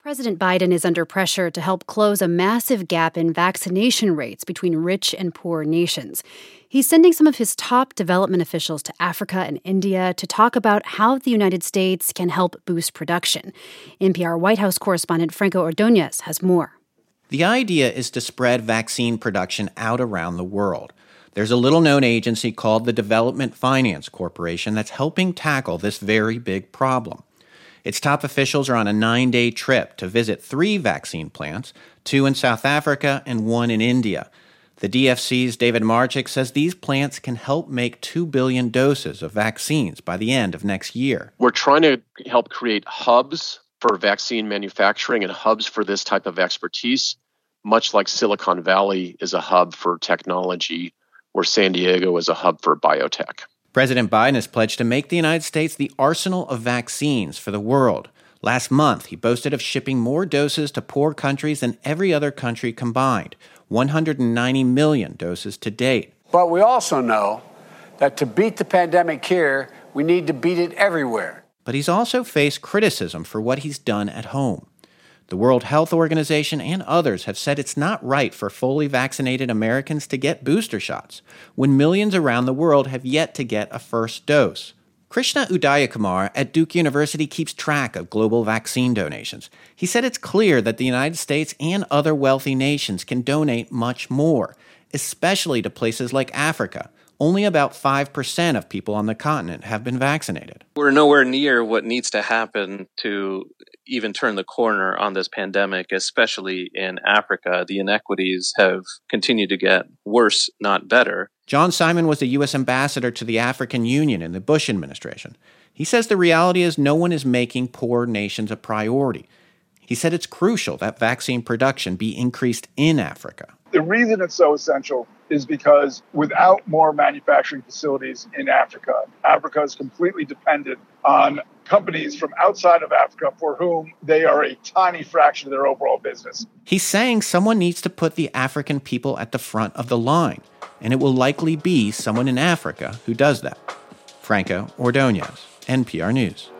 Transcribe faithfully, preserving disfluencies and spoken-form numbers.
President Biden is under pressure to help close a massive gap in vaccination rates between rich and poor nations. He's sending some of his top development officials to Africa and India to talk about how the United States can help boost production. N P R White House correspondent Franco Ordonez has more. The idea is to spread vaccine production out around the world. There's a little-known agency called the Development Finance Corporation that's helping tackle this very big problem. Its top officials are on a nine-day trip to visit three vaccine plants, two in South Africa and one in India. The D F C's David Marczyk says these plants can help make two billion doses of vaccines by the end of next year. We're trying to help create hubs for vaccine manufacturing and hubs for this type of expertise, much like Silicon Valley is a hub for technology, or San Diego is a hub for biotech. President Biden has pledged to make the United States the arsenal of vaccines for the world. Last month, he boasted of shipping more doses to poor countries than every other country combined, one hundred ninety million doses to date. But we also know that to beat the pandemic here, we need to beat it everywhere. But he's also faced criticism for what he's done at home. The World Health Organization and others have said it's not right for fully vaccinated Americans to get booster shots, when millions around the world have yet to get a first dose. Krishna Udayakumar at Duke University keeps track of global vaccine donations. He said it's clear that the United States and other wealthy nations can donate much more, especially to places like Africa. Only about five percent of people on the continent have been vaccinated. We're nowhere near what needs to happen to even turn the corner on this pandemic, especially in Africa. The inequities have continued to get worse, not better. John Simon was the U S ambassador to the African Union in the Bush administration. He says the reality is no one is making poor nations a priority. He said it's crucial that vaccine production be increased in Africa. The reason it's so essential is because without more manufacturing facilities in Africa, Africa is completely dependent on companies from outside of Africa for whom they are a tiny fraction of their overall business. He's saying someone needs to put the African people at the front of the line, and it will likely be someone in Africa who does that. Franco Ordonez, N P R News.